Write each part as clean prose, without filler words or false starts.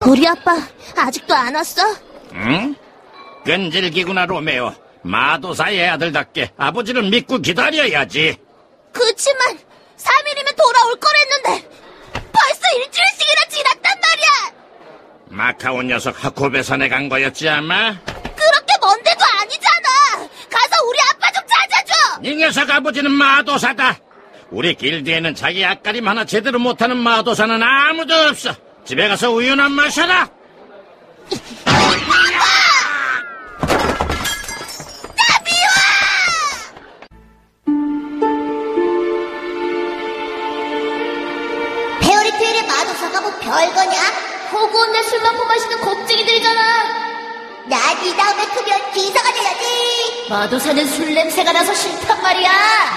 우리 아빠 아직도 안 왔어? 응? 끈질기구나, 로메오. 마도사의 아들답게 아버지를 믿고 기다려야지. 그치만 3일이면 돌아올 거랬는데 벌써 일주일씩이나 지났단 말이야. 마카오 녀석 하코베산에 간 거였지 아마? 그렇게 먼 데도 아니잖아. 가서 우리 아빠 좀 찾아줘. 이 녀석 아버지는 마도사다. 우리 길드에는 자기 앞가림 하나 제대로 못하는 마도사는 아무도 없어. 집에 가서 우유나 마셔라. 페어리테일의 마도사가 뭐 별거냐? 허구한데 술만 마시는 겁쟁이들이잖아. 난 이 다음에 크면 기사가 돼야지. 마도사는 술 냄새가 나서 싫단 말이야.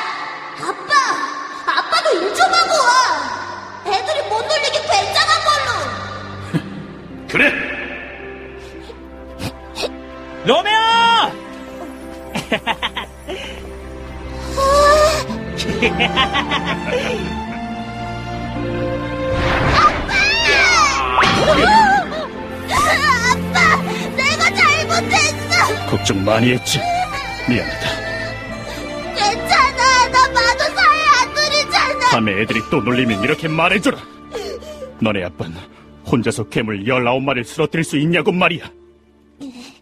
아빠도 일 좀 하고 와. 애들이 못 놀리게 괜찮은 걸로. 그래. 로메오! 아빠, 내가 잘못했어. 걱정 많이 했지. 미안하다. 괜찮아, 나 마도사의 아들이잖아. 밤에 애들이 또 놀리면 이렇게 말해줘라. 너네 아빠는 혼자서 괴물 19마리를 쓰러뜨릴 수 있냐고 말이야.